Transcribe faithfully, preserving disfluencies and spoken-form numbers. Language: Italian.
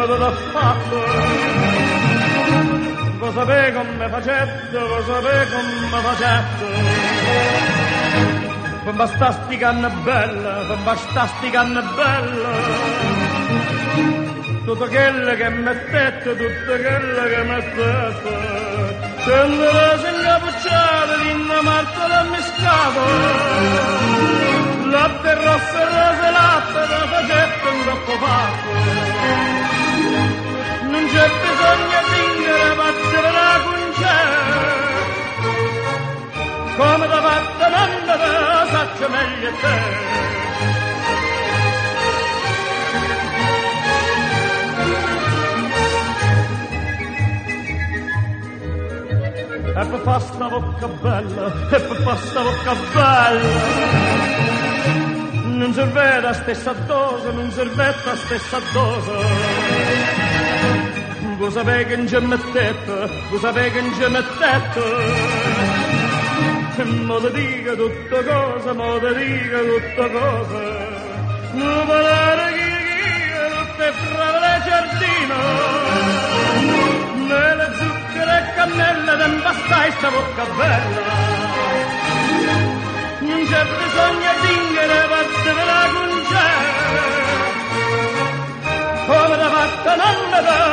come te l'ho fatto, lo sapete come facetto, lo sapete come facetto. Per bastasti canne bella, per bastasti canne bella, tutto quello che mettete, tutto quello che mettete, quando la si incappucciata, l'inna marta la miscata, latte rosso e rose latte, la facetta un troppo fatto. Non c'è bisogno di tingere, battere la concetta, come da fatta mamma te, saccia meglio te. E per fa sta bocca bella, e per fa sta bocca bella, non serve la stessa dose, non serve la stessa dose. Voi sapete che non ci mettete, voi sapete che non ci mettete, mo te dica tutta cosa, mo te dica tutta cosa, non parlare chi chi, tutte frave le giardino, nelle zucchero e cannella, te bastai sta bocca bella, non c'è bisogno di tingere, battere la concetta, come da fatta non me da,